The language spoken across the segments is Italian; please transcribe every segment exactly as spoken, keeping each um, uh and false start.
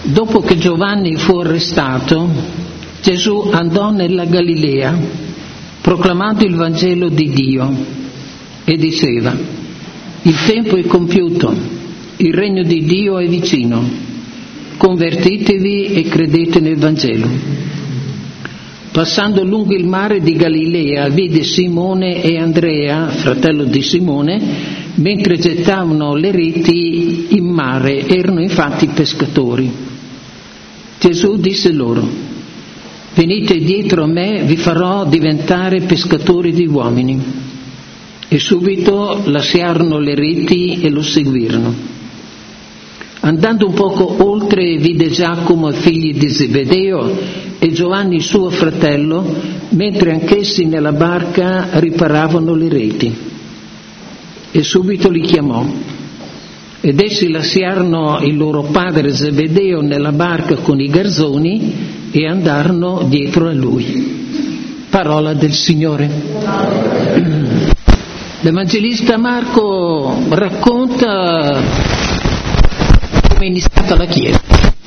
Dopo che Giovanni fu arrestato, Gesù andò nella Galilea proclamando il Vangelo di Dio e diceva: il tempo è compiuto, il regno di Dio è vicino, convertitevi e credete nel Vangelo. Passando lungo il mare di Galilea vide Simone e Andrea, fratello di Simone, mentre gettavano le reti in mare, erano infatti pescatori. Gesù disse loro: venite dietro a me, vi farò diventare pescatori di uomini. E subito lasciarono le reti e lo seguirono. Andando un poco oltre vide Giacomo, figli di Zebedeo, e Giovanni suo fratello, mentre anch'essi nella barca riparavano le reti. E subito li chiamò. Ed essi lasciarono il loro padre Zebedeo nella barca con i garzoni e andarono dietro a lui. Parola del Signore. L'Evangelista Marco racconta come è iniziata la Chiesa.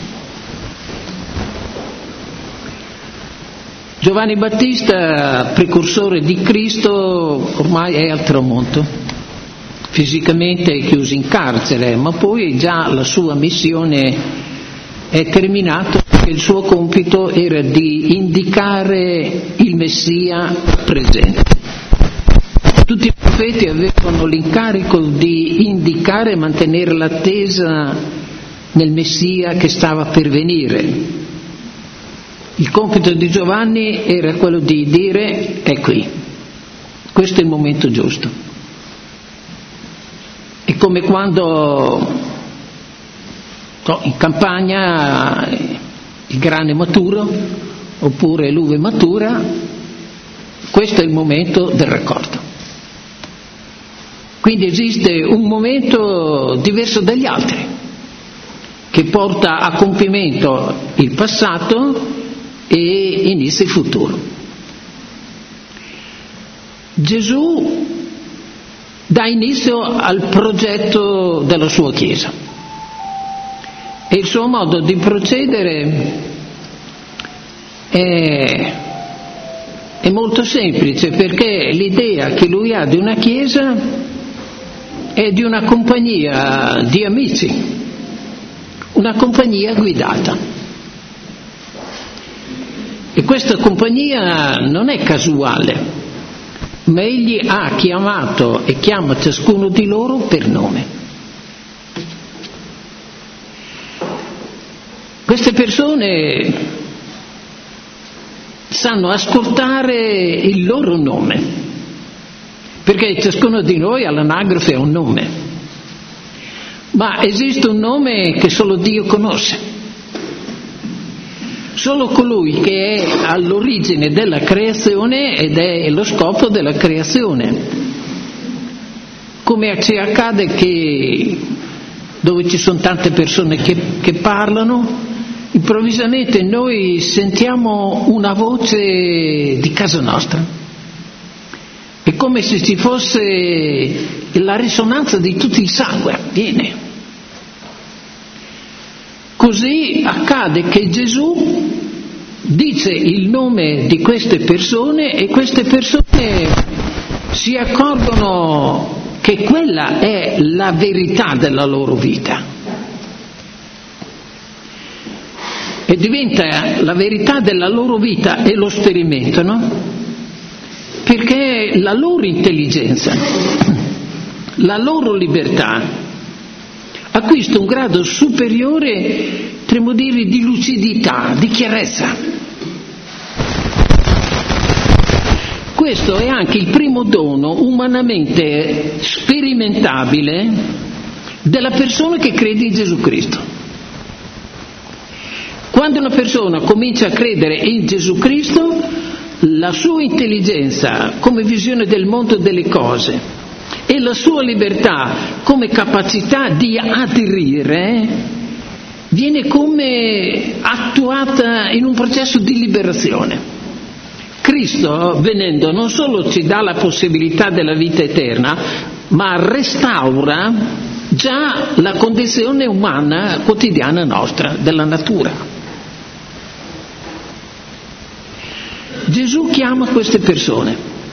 Giovanni Battista, precursore di Cristo, ormai è al tramonto. Fisicamente è chiuso in carcere, ma poi già la sua missione è terminata, perché il suo compito era di indicare il Messia presente. Tutti i profeti avevano l'incarico di indicare e mantenere l'attesa nel Messia che stava per venire. Il compito di Giovanni era quello di dire: è qui, questo è il momento giusto. È come quando no, in campagna il grano è maturo oppure l'uva è matura, questo è il momento del raccolto. Quindi esiste un momento diverso dagli altri che porta a compimento il passato e inizia il futuro. Gesù dà inizio al progetto della sua Chiesa e il suo modo di procedere è, è molto semplice, perché l'idea che lui ha di una Chiesa è di una compagnia di amici, una compagnia guidata, e questa compagnia non è casuale, ma egli ha chiamato e chiama ciascuno di loro per nome. Queste persone sanno ascoltare il loro nome, perché ciascuno di noi all'anagrafe ha un nome, ma esiste un nome che solo Dio conosce. Solo colui che è all'origine della creazione ed è lo scopo della creazione. Come ci accade che dove ci sono tante persone che, che parlano, improvvisamente noi sentiamo una voce di casa nostra. È come se ci fosse la risonanza di tutto il sangue, viene. Così accade che Gesù dice il nome di queste persone e queste persone si accorgono che quella è la verità della loro vita. E diventa la verità della loro vita e lo sperimentano, perché la loro intelligenza, la loro libertà acquista un grado superiore, potremmo dire, di lucidità, di chiarezza. Questo è anche il primo dono umanamente sperimentabile della persona che crede in Gesù Cristo. Quando una persona comincia a credere in Gesù Cristo, la sua intelligenza come visione del mondo e delle cose e la sua libertà come capacità di aderire viene come attuata in un processo di liberazione. Cristo, venendo, non solo ci dà la possibilità della vita eterna, ma restaura già la condizione umana quotidiana nostra, della natura. Gesù chiama queste persone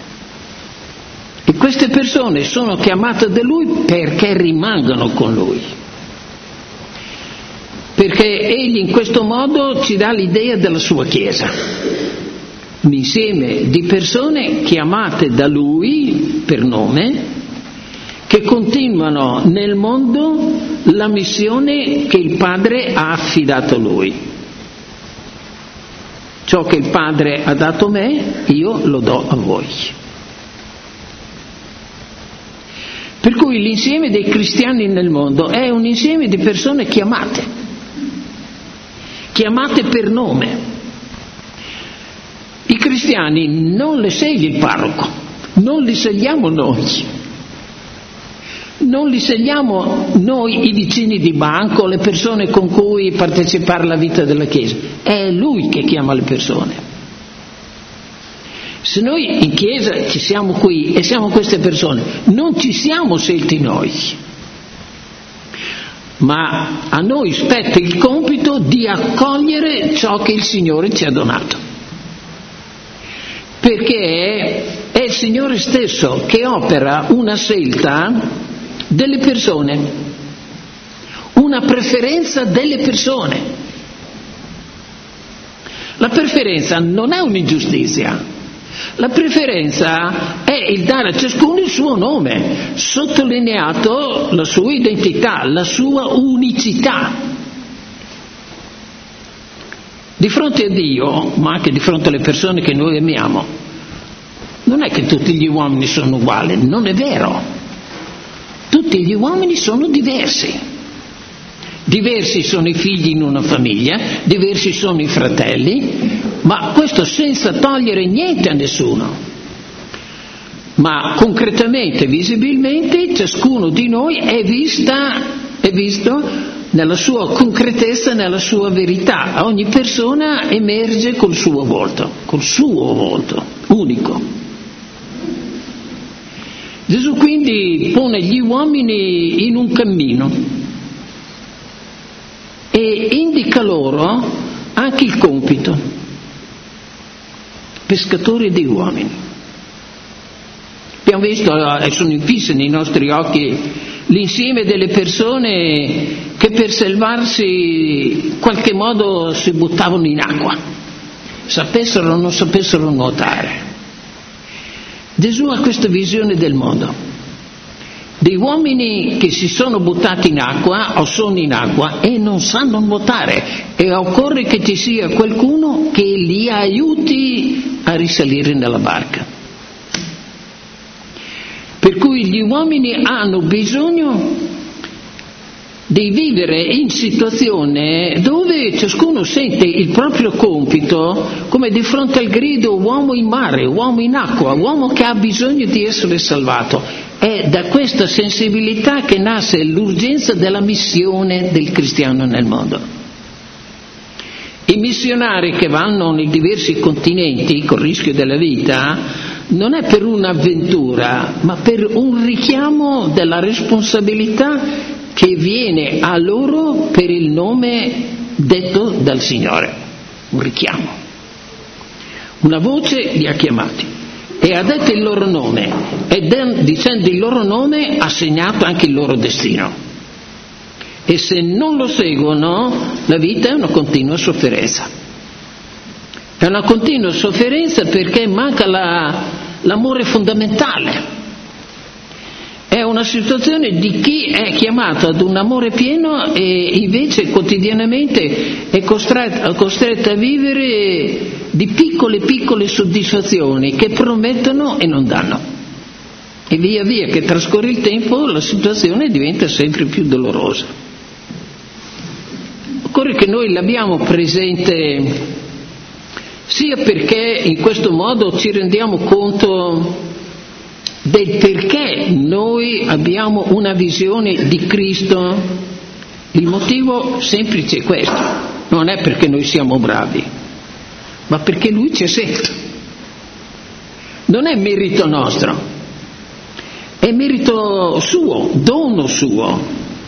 e queste persone sono chiamate da Lui perché rimangono con Lui, perché Egli in questo modo ci dà l'idea della sua Chiesa, un insieme di persone chiamate da Lui per nome, che continuano nel mondo la missione che il Padre ha affidato a Lui. Ciò che il Padre ha dato a me, io lo do a voi. Per cui l'insieme dei cristiani nel mondo è un insieme di persone chiamate, chiamate per nome. I cristiani non le sceglie il parroco, non li scegliamo noi. Non li scegliamo noi i vicini di banco, le persone con cui partecipare alla vita della Chiesa. È Lui che chiama le persone. Se noi in Chiesa ci siamo qui e siamo queste persone, non ci siamo scelti noi, ma a noi spetta il compito di accogliere ciò che il Signore ci ha donato. Perché è il Signore stesso che opera una scelta delle persone, una preferenza delle persone. La preferenza non è un'ingiustizia, la preferenza è il dare a ciascuno il suo nome, sottolineato la sua identità, la sua unicità. Di fronte a Dio, ma anche di fronte alle persone che noi amiamo, non è che tutti gli uomini sono uguali, non è vero. Tutti gli uomini sono diversi. Diversi sono i figli in una famiglia, diversi sono i fratelli, ma questo senza togliere niente a nessuno. Ma concretamente, visibilmente, ciascuno di noi è vista, è visto nella sua concretezza, nella sua verità. Ogni persona emerge col suo volto, col suo volto, unico. Gesù quindi pone gli uomini in un cammino e indica loro anche il compito, pescatori di uomini. Abbiamo visto, e sono infisse nei nostri occhi, l'insieme delle persone che per salvarsi in qualche modo si buttavano in acqua, sapessero o non sapessero nuotare. Gesù ha questa visione del mondo, dei uomini che si sono buttati in acqua o sono in acqua e non sanno nuotare, e occorre che ci sia qualcuno che li aiuti a risalire nella barca. Per cui gli uomini hanno bisogno di vivere in situazione dove ciascuno sente il proprio compito come di fronte al grido uomo in mare, uomo in acqua, uomo che ha bisogno di essere salvato. È da questa sensibilità che nasce l'urgenza della missione del cristiano nel mondo. I missionari che vanno nei diversi continenti col rischio della vita non è per un'avventura, ma per un richiamo della responsabilità che viene a loro per il nome detto dal Signore, un richiamo. Una voce li ha chiamati e ha detto il loro nome, e dicendo il loro nome ha segnato anche il loro destino. E se non lo seguono, la vita è una continua sofferenza. È una continua sofferenza perché manca la, l'amore fondamentale. È una situazione di chi è chiamato ad un amore pieno e invece quotidianamente è costretto, costretto a vivere di piccole piccole soddisfazioni che promettono e non danno. E via via che trascorre il tempo la situazione diventa sempre più dolorosa. Occorre che noi l'abbiamo presente sia perché in questo modo ci rendiamo conto del perché noi abbiamo una visione di Cristo. Il motivo semplice è questo, non è perché noi siamo bravi, ma perché Lui ci ha scelto. Non è merito nostro, è merito suo, dono suo.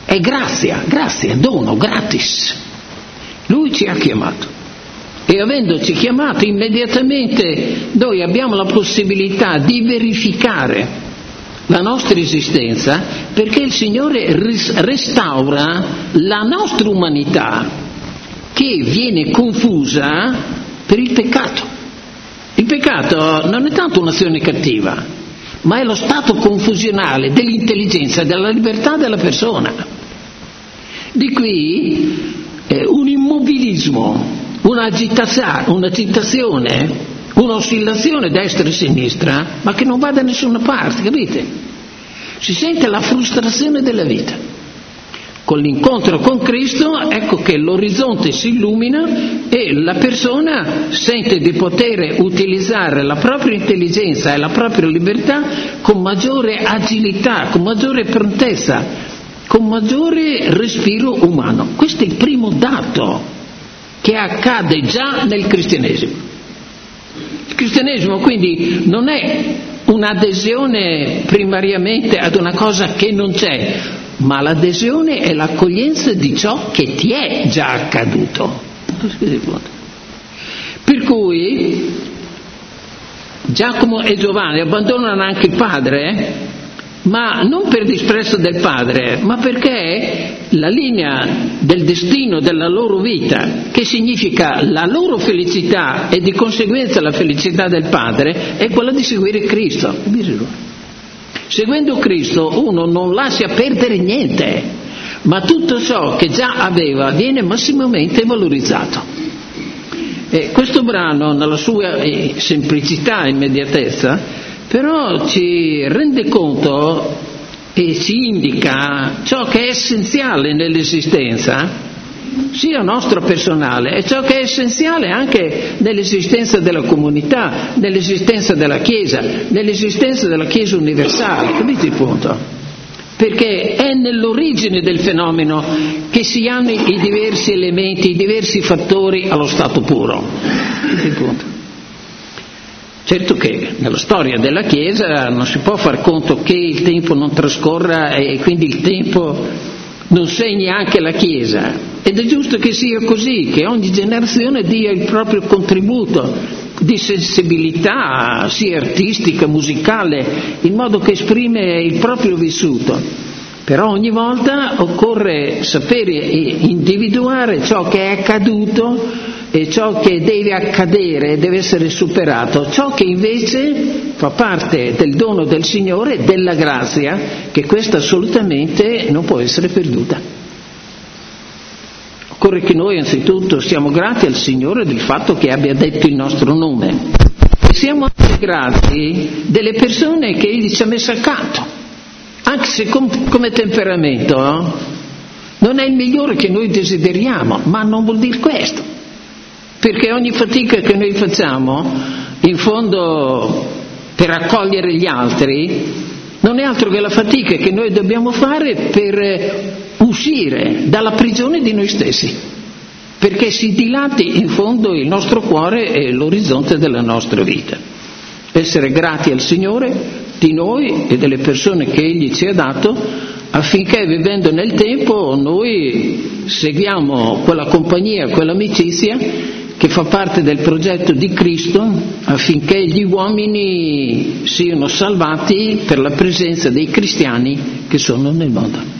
È grazia, grazia, dono, gratis. Lui ci ha chiamato. E avendoci chiamato immediatamente noi abbiamo la possibilità di verificare la nostra esistenza, perché il Signore restaura la nostra umanità che viene confusa per il peccato. Il peccato non è tanto un'azione cattiva, ma è lo stato confusionale dell'intelligenza e della libertà della persona. Di qui eh, un immobilismo, un'agitazione, un'agitazione, un'oscillazione destra e sinistra, ma che non va da nessuna parte, capite? Si sente la frustrazione della vita. Con l'incontro con Cristo, ecco che l'orizzonte si illumina e la persona sente di poter utilizzare la propria intelligenza e la propria libertà con maggiore agilità, con maggiore prontezza, con maggiore respiro umano. Questo è il primo dato che accade già nel cristianesimo. Il cristianesimo quindi non è un'adesione primariamente ad una cosa che non c'è, ma l'adesione è l'accoglienza di ciò che ti è già accaduto. Per cui Giacomo e Giovanni abbandonano anche il padre, ma non per disprezzo del padre, ma perché la linea del destino della loro vita, che significa la loro felicità e di conseguenza la felicità del padre, è quella di seguire Cristo. Seguendo Cristo uno non lascia perdere niente, ma tutto ciò che già aveva viene massimamente valorizzato. E questo brano, nella sua semplicità e immediatezza, però ci rende conto e ci indica ciò che è essenziale nell'esistenza, sia nostra personale, e ciò che è essenziale anche nell'esistenza della comunità, nell'esistenza della Chiesa, nell'esistenza della Chiesa universale. Capite il punto? Perché è nell'origine del fenomeno che si hanno i diversi elementi, i diversi fattori allo stato puro. Capite il punto? Certo che nella storia della Chiesa non si può far conto che il tempo non trascorra e quindi il tempo non segni anche la Chiesa, ed è giusto che sia così, che ogni generazione dia il proprio contributo di sensibilità sia artistica, musicale, in modo che esprime il proprio vissuto. Però ogni volta occorre sapere e individuare ciò che è accaduto e ciò che deve accadere, deve essere superato, ciò che invece fa parte del dono del Signore, della grazia, che questa assolutamente non può essere perduta. Occorre che noi anzitutto siamo grati al Signore del fatto che abbia detto il nostro nome, e siamo anche grati delle persone che Egli ci ha messo accanto, anche se com- come temperamento no? non è il migliore che noi desideriamo, ma non vuol dire questo. Perché ogni fatica che noi facciamo, in fondo, per accogliere gli altri, non è altro che la fatica che noi dobbiamo fare per uscire dalla prigione di noi stessi, perché si dilati in fondo il nostro cuore e l'orizzonte della nostra vita. Essere grati al Signore di noi e delle persone che Egli ci ha dato, affinché vivendo nel tempo noi seguiamo quella compagnia, quell'amicizia che fa parte del progetto di Cristo, affinché gli uomini siano salvati per la presenza dei cristiani che sono nel mondo.